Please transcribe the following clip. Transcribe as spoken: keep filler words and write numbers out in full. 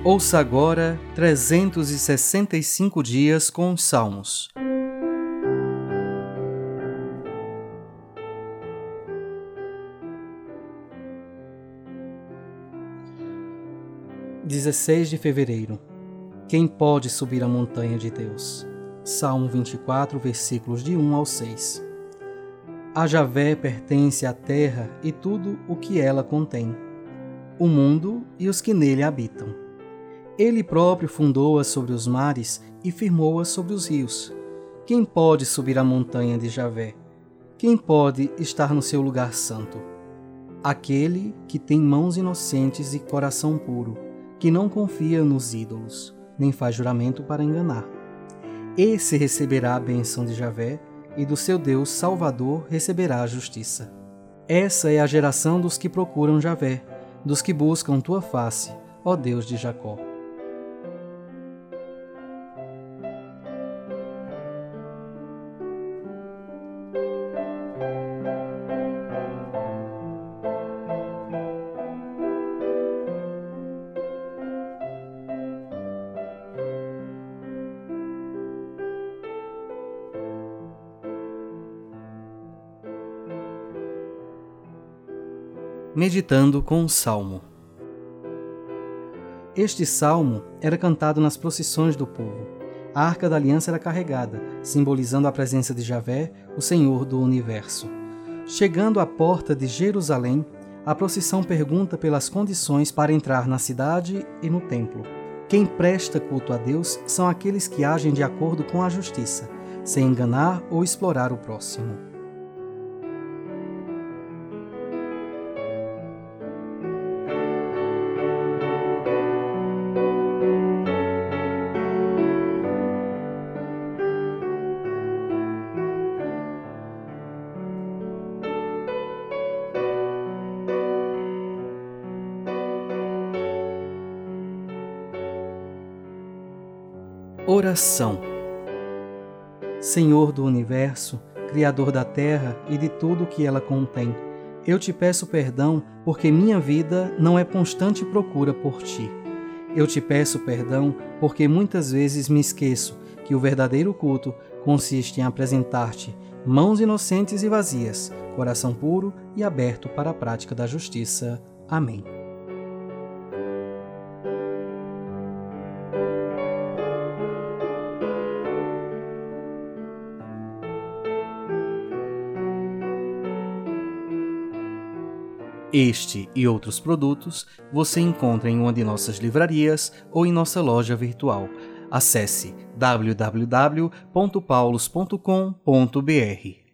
Ouça agora trezentos e sessenta e cinco dias com os Salmos. dezesseis de fevereiro. Quem pode subir a montanha de Deus? Salmo vinte e quatro, versículos de um ao seis. A Javé pertence a terra e tudo o que ela contém, o mundo e os que nele habitam. Ele próprio fundou-a sobre os mares e firmou-a sobre os rios. Quem pode subir a montanha de Javé? Quem pode estar no seu lugar santo? Aquele que tem mãos inocentes e coração puro, que não confia nos ídolos, nem faz juramento para enganar. Esse receberá a bênção de Javé, e do seu Deus Salvador receberá a justiça. Essa é a geração dos que procuram Javé, dos que buscam tua face, ó Deus de Jacó. Meditando com o Salmo. Este salmo era cantado nas procissões do povo. A Arca da Aliança era carregada, simbolizando a presença de Javé, o Senhor do Universo. Chegando à porta de Jerusalém, a procissão pergunta pelas condições para entrar na cidade e no templo. Quem presta culto a Deus são aqueles que agem de acordo com a justiça, sem enganar ou explorar o próximo. Oração. Senhor do Universo, Criador da terra e de tudo o que ela contém, eu te peço perdão porque minha vida não é constante procura por ti. Eu te peço perdão porque muitas vezes me esqueço que o verdadeiro culto consiste em apresentar-te mãos inocentes e vazias, coração puro e aberto para a prática da justiça. Amém. Este e outros produtos você encontra em uma de nossas livrarias ou em nossa loja virtual. Acesse w w w ponto paulos ponto com ponto b r.